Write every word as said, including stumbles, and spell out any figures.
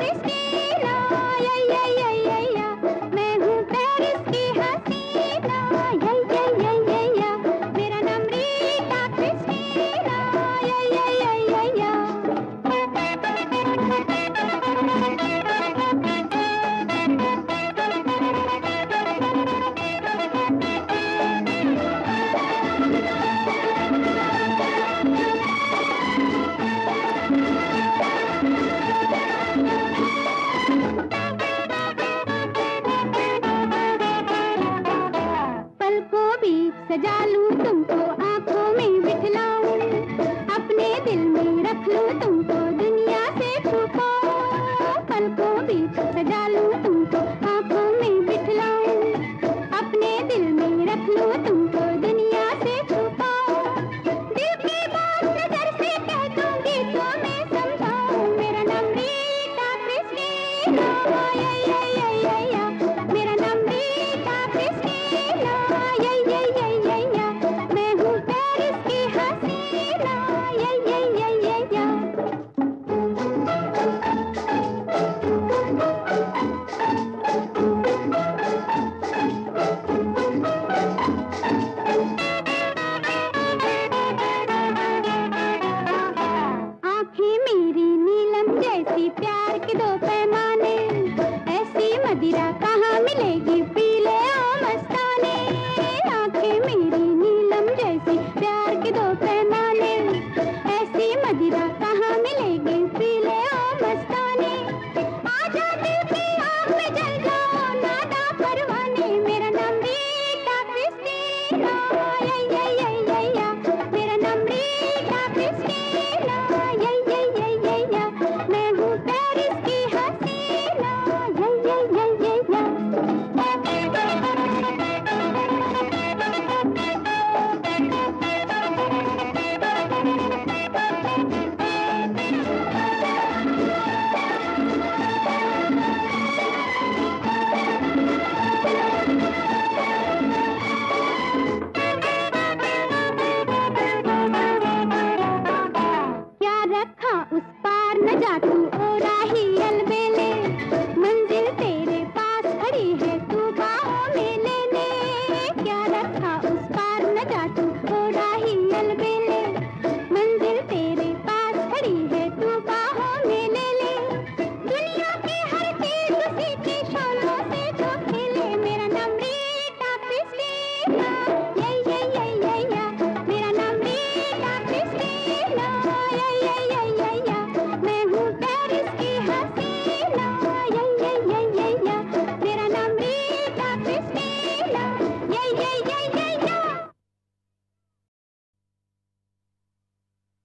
Christina, या या या या या, मैं हूँ पेरिस की हसीना, या या या या या, मेरा नाम रीटा क्रिस्टीना, या या या या या। पलकों बीच सजा लूं तुमको, आंखों में बिठलाऊं, अपने दिल में रख लूं तुमको, दुनिया से छुपा। पलकों बीच सजा लूं तुमको, आंखों में बिठलाऊं, अपने दिल में रख लूं तुमको, दुनिया से छुपा। दिल की बात नजर से कह दूंगी तो मैं समझाऊं, मेरा नाम रीटा क्रिस्टीना, या या या या या, मेरा नाम रीटा क्रिस्टीना, या या या या या, मैं हूँ पेरिस की हसीना, या या या या या। आँखें मेरी नीलम जैसी, प्यार के दो पैमाने